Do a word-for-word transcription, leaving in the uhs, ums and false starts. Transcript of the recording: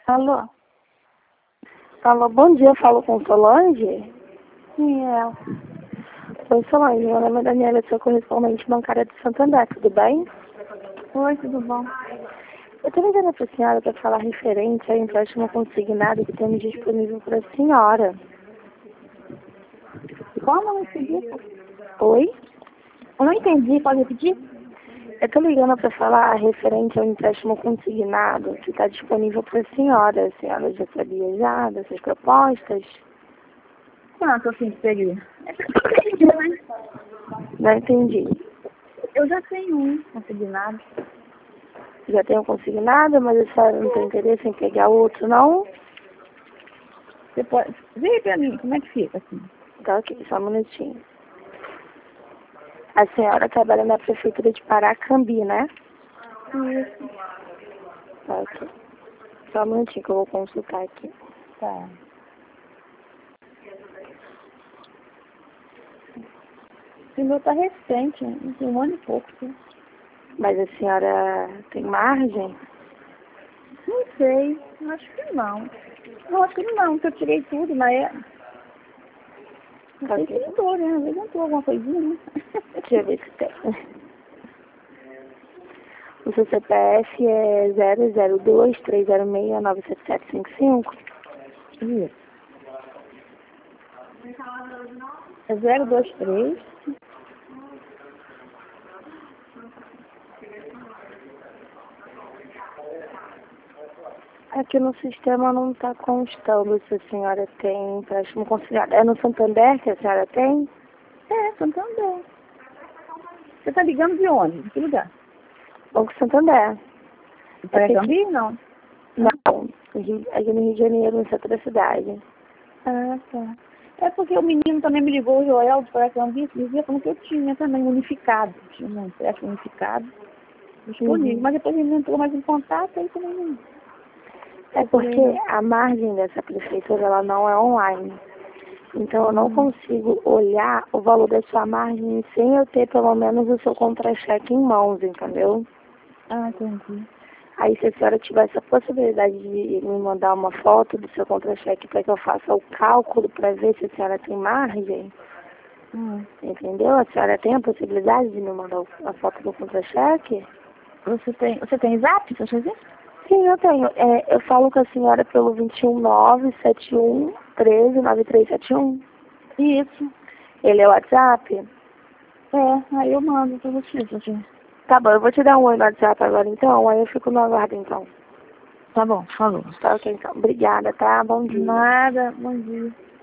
Alô? Alô, bom dia, falo com Solange? Sim, é ela. Oi, Solange, meu nome é Daniela, sou correspondente bancária de Santander, tudo bem? Oi, tudo bom? Eu estou ligando para a senhora para falar referente ao empréstimo consignado que temos disponível para a senhora. Como? Eu não entendi. Oi? Eu não entendi, pode repetir? Eu estou ligando para falar referente ao empréstimo consignado que está disponível para a senhora. A senhora já sabia já dessas propostas? Quanto assim seria? É que eu entendi, né? Não entendi. Eu já tenho um consignado. Já tem um consignado, mas a senhora não tem interesse em pegar outro, não? Você pode... Vê pra mim, como é que fica assim? Tá ok, só um minutinho. A senhora trabalha na prefeitura de Paracambi, né? Isso. Tá ok. Só um minutinho que eu vou consultar aqui. Tá. O meu tá recente, né? Tem um ano e pouco, sim. Mas a senhora tem margem? Não sei, acho que não. Não, acho que não, porque eu tirei tudo na época. Não Tá sei ok. se entrou, né? Às vezes entrou alguma coisinha, né? Deixa eu ver se tem. O seu C P F é zero zero dois, três zero seis, nove sete sete cinco cinco. Isso. É zero dois três. Aqui no sistema não está constando se a senhora tem empréstimo consignado. É no Santander que a senhora tem? É, Santander. Você tá ligando de onde? De que lugar? Banco Santander. Para É que- Cambi? Não. Não, Rio- aqui no Rio de Janeiro, no centro da cidade. Ah, tá. É porque o menino também me ligou, o Joel, do Paracambi, dizia como que eu tinha também unificado. Tinha um empréstimo unificado disponível. Uhum. Mas depois ele não entrou mais em contato, aí também não. É porque a margem dessa prefeitura ela não é online. Então eu não Hum. consigo olhar o valor da sua margem sem eu ter pelo menos o seu contra-cheque em mãos, entendeu? Ah, entendi. Aí se a senhora tiver essa possibilidade de me mandar uma foto do seu contra-cheque para que eu faça o cálculo para ver se a senhora tem margem, Hum. entendeu? A senhora tem a possibilidade de me mandar a foto do contra-cheque? Você tem, você tem zap, você faz isso? Sim, eu tenho. É, eu falo com a senhora pelo vinte e um nove sete um treze nove três sete um. Isso. Ele é o WhatsApp? É, aí eu mando pra você, pra você. Tá bom, eu vou te dar um oi no WhatsApp agora então, aí eu fico no aguardo então. Tá bom, falou. Tá ok então. Obrigada, tá? Bom dia. Nada, bom dia.